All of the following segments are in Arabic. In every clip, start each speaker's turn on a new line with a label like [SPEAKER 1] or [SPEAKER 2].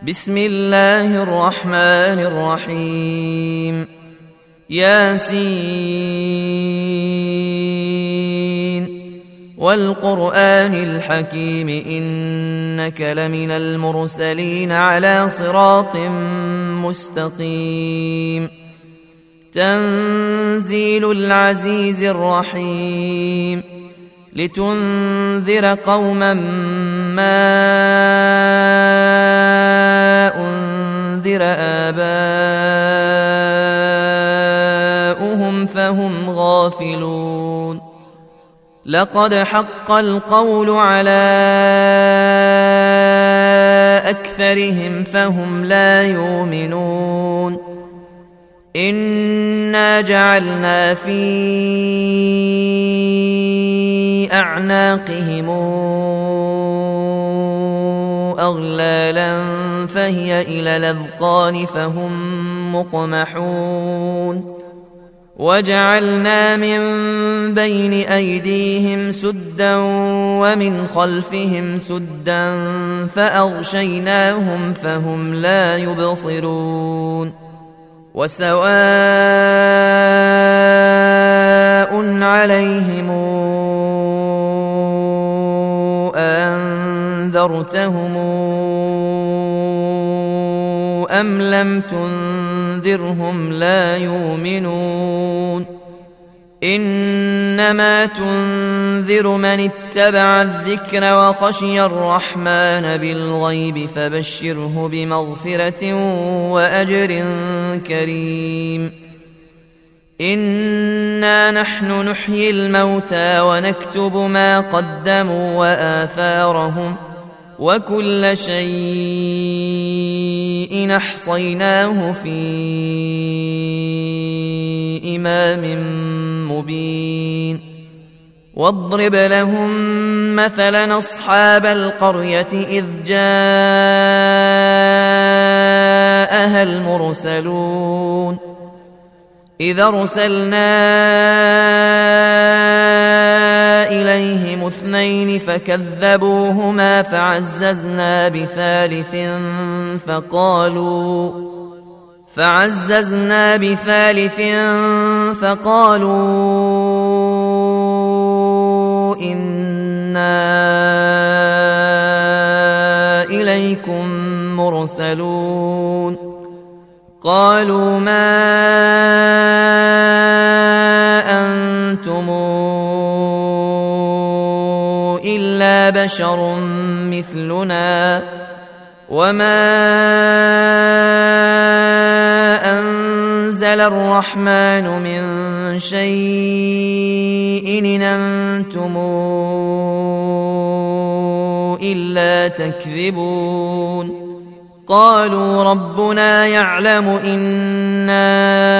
[SPEAKER 1] بسم الله الرحمن الرحيم. ياسين والقرآن الحكيم إنك لمن المرسلين على صراط مستقيم. تنزيل العزيز الرحيم لتنذر قوما ما أنذر آباؤهم فهم غافلون. لقد حق القول على أكثرهم فهم لا يؤمنون. إنا جعلنا في أعناقهم أغلالا فهي إلى الأذقان فهم مقمحون. وجعلنا من بين أيديهم سدا ومن خلفهم سدا فأغشيناهم فهم لا يبصرون. وسواء عليهم أنذرتهم أم لم تنذرهم لا يؤمنون. إنما تنذر من اتبع الذكر وخشي الرحمن بالغيب فبشره بمغفرة وأجر كريم. إنا نحن نحيي الموتى ونكتب ما قدموا وآثارهم وكل شيء أحصيناه في إمام مبين. واضرب لهم مثلا أصحاب القرية إذ جاءها المرسلون إذ أرسلنا إليهم اثنين فكذبوهما فعززنا بثالث فقالوا إنا إليكم مرسلون. قالوا ما أنتم إلا بشر مثلنا وما أنزل الرحمن من شيء إن أنتم إلا تكذبون. قالوا ربنا يعلم إنا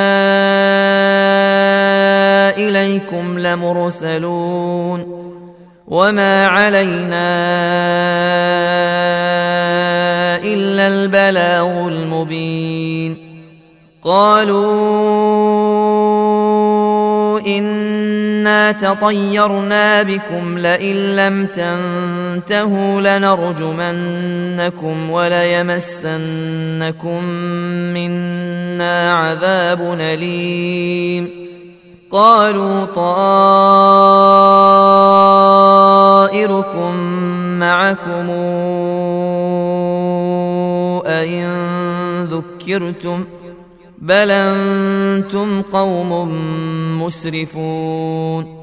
[SPEAKER 1] إليكم لمرسلون وما علينا إلا البلاغ المبين. قالوا إنا تطيرنا بكم لئن لم تنتهوا لنرجمنكم وليمسنكم منا عذاب أليم. قالوا طائركم معكم أئن ذكرتم بل أنتم قوم مسرفون.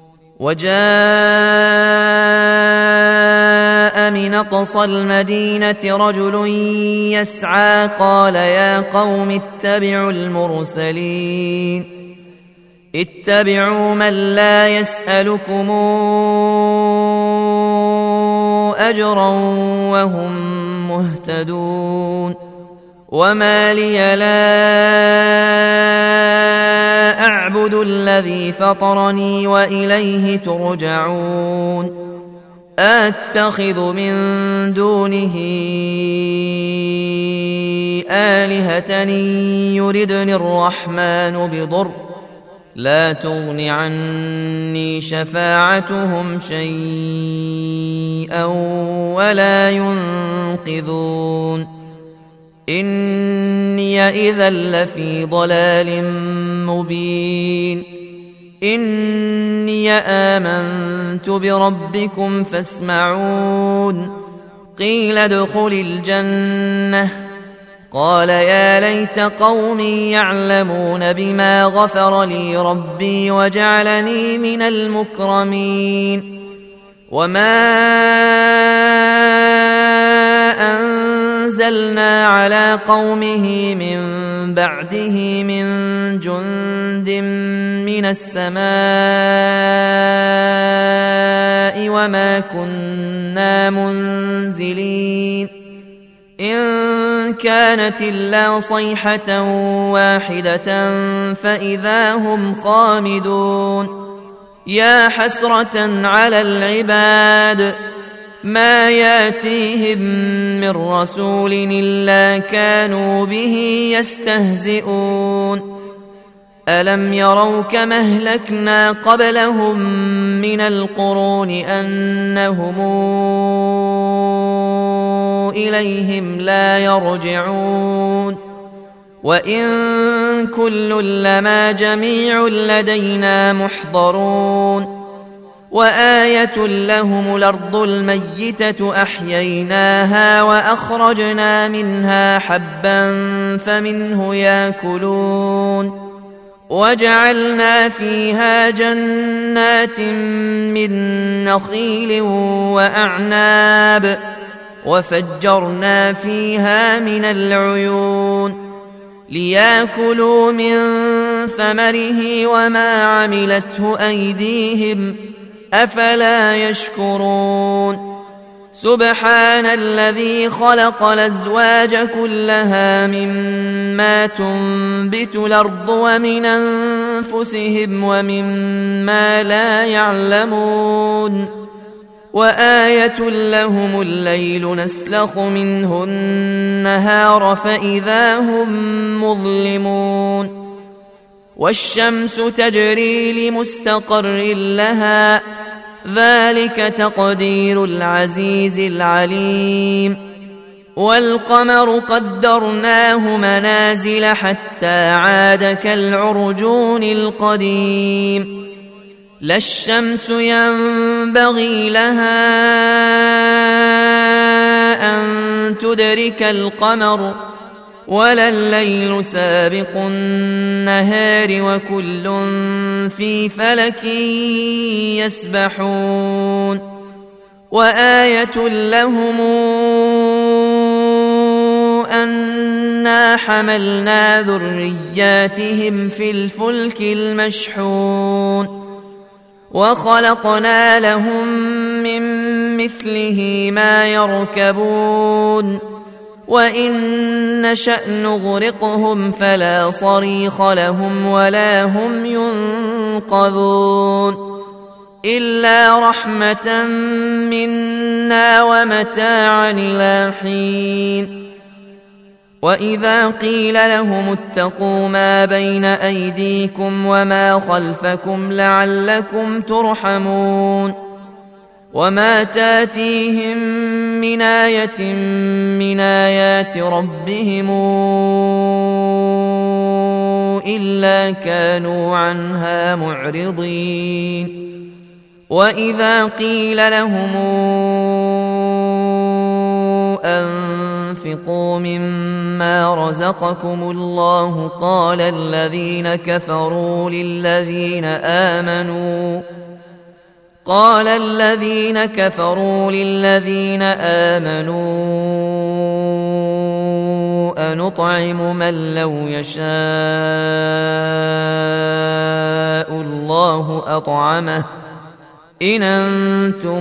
[SPEAKER 1] وجاء من أقصى المدينة رجل يسعى قال يا قوم اتبعوا المرسلين اتبعوا من لا يسألكم أجرا وهم مهتدون. وما لي لا أعبد الذي فطرني وإليه ترجعون. أتخذ من دونه آلهة يردني الرحمن بضر لا تغن عني شفاعتهم شيئا ولا ينقذون إني إذا لفي ضلال مبين إني آمنت بربكم فاسمعون قيل ادخل الجنة قال يا ليت قومي يعلمون بما غفر لي ربي وجعلني من المكرمين وما أنزلنا على قومه من بعده من جند من السماء وما كنا منزلين إن كانت إلا صيحة واحدة فإذا هم خامدون يا حسرة على العباد ما ياتيهم من رسول إلا كانوا به يستهزئون ألم يروا كما أهلكنا قبلهم من القرون أنهم إليهم لا يرجعون وإن كل لما جميع لدينا محضرون وآية لهم الأرض الميتة أحييناها وأخرجنا منها حبا فمنه يأكلون وجعلنا فيها جنات من نخيل وأعناب وفجرنا فيها من العيون ليأكلوا من ثمره وما عملته أيديهم أفلا يشكرون سبحان الذي خلق الأزواج كلها مما تنبت الأرض ومن أنفسهم ومما لا يعلمون وآية لهم الليل نسلخ منه النهار فإذا هم مظلمون والشمس تجري لمستقر لها ذلك تقدير العزيز العليم والقمر قدرناه منازل حتى عاد كالعرجون القديم لا الشمس ينبغي لها أن تدرك القمر ولا الليل سابق النهار وكل في فلك يسبحون وآية لهم أنا حملنا ذرياتهم في الفلك المشحون وخلقنا لهم من مثله ما يركبون وإن نشأ نغرقهم فلا صريخ لهم ولا هم ينقذون إلا رحمة منا ومتاعا إلى حين وإذا قيل لهم اتقوا ما بين أيديكم وما خلفكم لعلكم ترحمون وما تاتيهم من آية من آيات ربهم إلا كانوا عنها معرضين وإذا قيل لهم أنفقوا مما رزقكم الله قال الذين كفروا للذين آمنوا أنطعم من لو يشاء الله أطعمه إن أنتم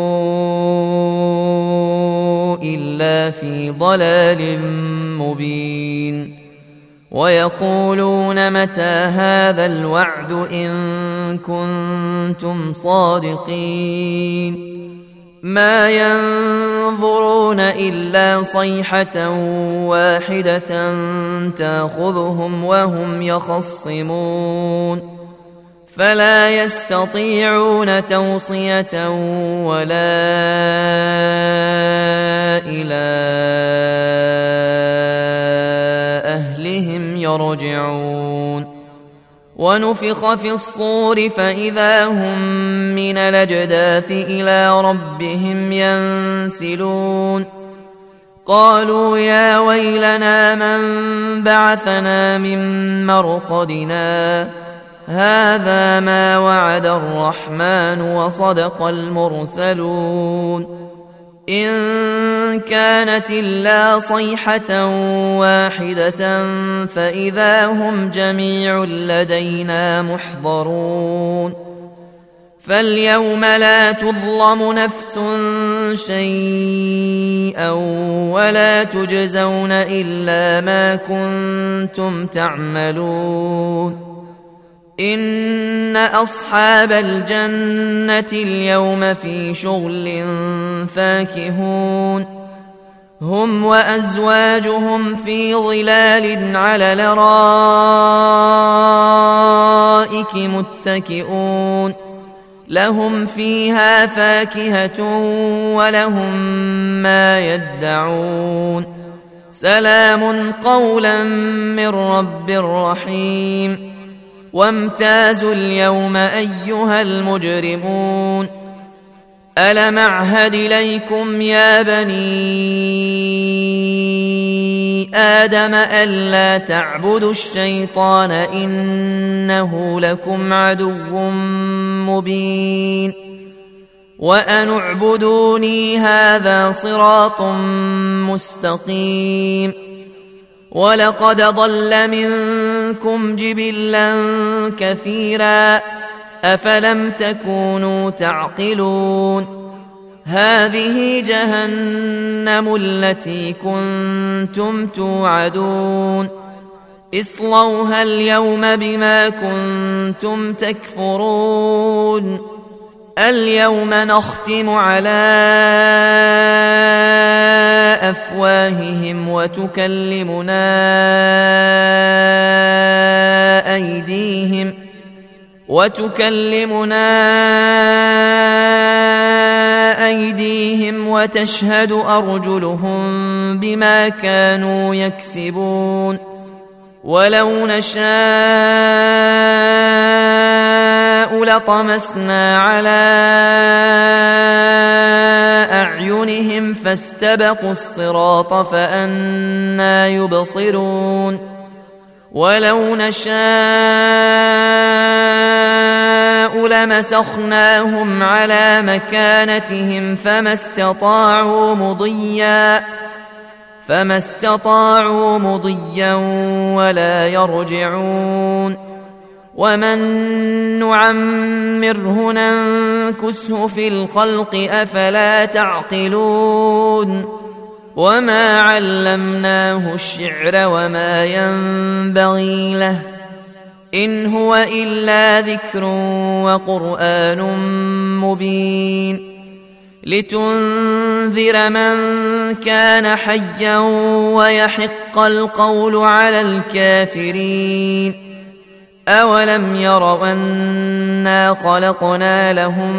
[SPEAKER 1] إلا في ضلال مبين ويقولون متى هذا الوعد إن كنتم صادقين ما ينظرون إلا صيحة واحدة تأخذهم وهم يخصمون فلا يستطيعون توصية ولا إلى يرجعون ونفخ في الصور فإذا هم من الأجداث إلى ربهم ينسلون قالوا يا ويلنا من بعثنا من مرقدنا هذا ما وعد الرحمن وصدق المرسلون إن كانت إلا صيحة واحدة فإذا هم جميع لدينا محضرون فاليوم لا تظلم نفس شيئا ولا تجزون إلا ما كنتم تعملون إن أصحاب الجنة اليوم في شغل فاكهون هم وأزواجهم في ظلال على الأرائك متكئون لهم فيها فاكهة ولهم ما يدعون سلام قولا من رب رحيم وامتازوا اليوم أيها المجرمون ألم أعهد إليكم يا بني آدم ألا تعبدوا الشيطان إنه لكم عدو مبين وأن اعبدوني هذا صراط مستقيم ولقد ضل منكم جبلا كثيرا أفلم تكونوا تعقلون هذه جهنم التي كنتم توعدون اصلوها اليوم بما كنتم تكفرون اليوم نختم على أفواههم وتكلمنا أيديهم وتشهد أرجلهم بما كانوا يكسبون ولو نشاء لطمسنا على أعينهم فاستبقوا الصراط فأنى يبصرون ولو نشاء لمسخناهم على مكانتهم فما استطاعوا مضيا ولا يرجعون ومن نعمره ننكسه في الخلق أفلا تعقلون وما علمناه الشعر وما ينبغي له إن هو إلا ذكر وقرآن مبين لتنذر من كان حيا ويحق القول على الكافرين أولم يروا أنا خلقنا لهم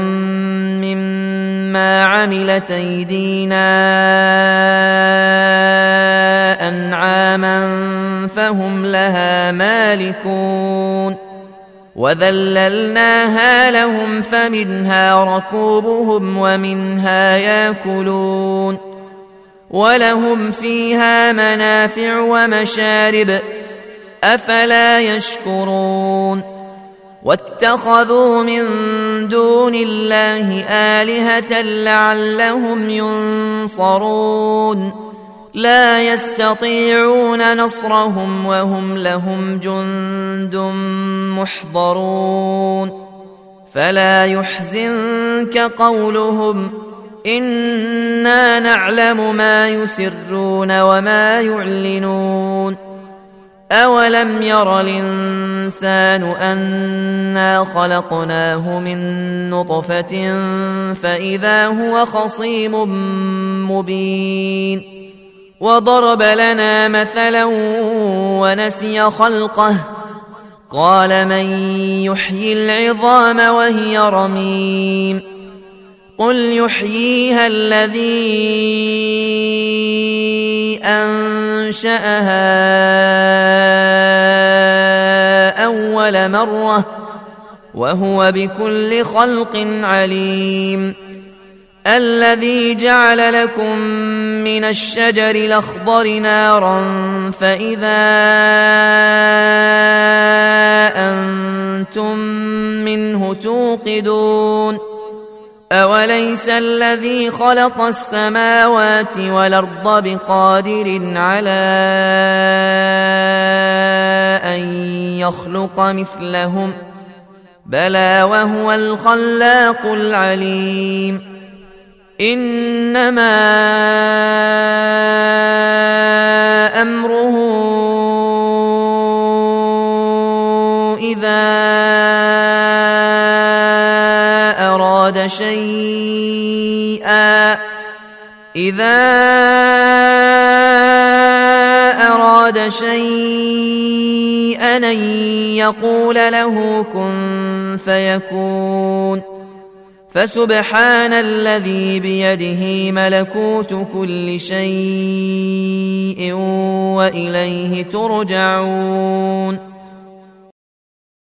[SPEAKER 1] مما عملت أيدينا أنعاما فهم لها مالكون وذللناها لهم فمنها ركوبهم ومنها يأكلون ولهم فيها منافع ومشارب أفلا يشكرون واتخذوا من دون الله آلهة لعلهم ينصرون لا يستطيعون نصرهم وهم لهم جند محضرون فلا يحزنك قولهم إنا نعلم ما يسرون وما يعلنون أولم ير الإنسان أنا خلقناه من نطفة فإذا هو خصيم مبين وضرب لنا مثلا ونسي خلقه قال من يحيي العظام وهي رميم قل يحييها الذي أنشأها ذرة وهو بكل خلق عليم الذي جعل لكم من الشجر الأخضر نارا فإذا أنتم منه توقدون أوليس الذي خلق السماوات والأرض بقادر على أن يخلق مثلهم بلى وهو الخلاق العليم إنما أمره إذا أراد شيئا أن يقول له كن فيكون فسبحان الذي بيده ملكوت كل شيء وإليه ترجعون